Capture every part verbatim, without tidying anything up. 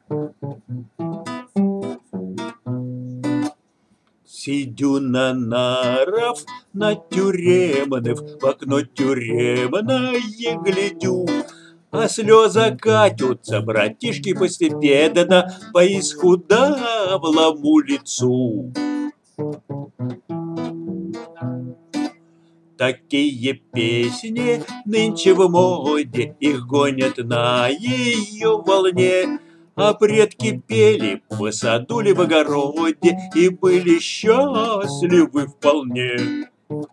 Сидю на нарах, на тюремных, в окно тюремное глядю, а слезы катятся, братишки, постепенно по исхудавлому лицу. Такие песни нынче в моде, их гонят на ее волне. А предки пели в саду ли в огороде и были счастливы вполне.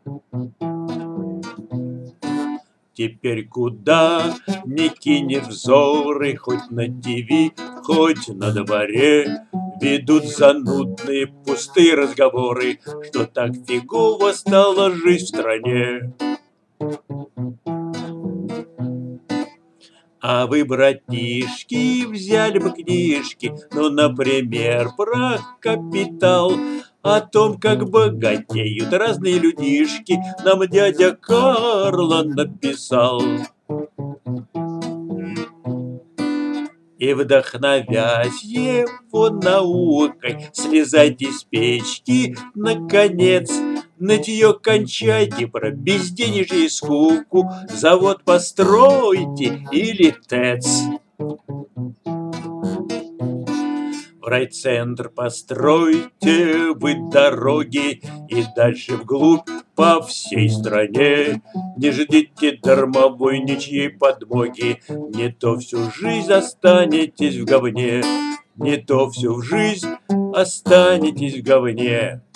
Теперь куда ни кинет взоры, хоть на ТВ, хоть на дворе, ведут занудные пустые разговоры, что так фигово стала жизнь в стране. А вы, братишки, взяли бы книжки, ну, например, про капитал, о том, как богатеют разные людишки, нам дядя Карло написал. И, вдохновясь его наукой, слезайте с печки, наконец, нытье кончайте, про безденежье и скуку, завод постройте или ТЭЦ. В райцентр постройте вы дороги и дальше вглубь по всей стране. Не ждите дармовой ничьей подмоги, не то всю жизнь останетесь в говне, не то всю жизнь останетесь в говне.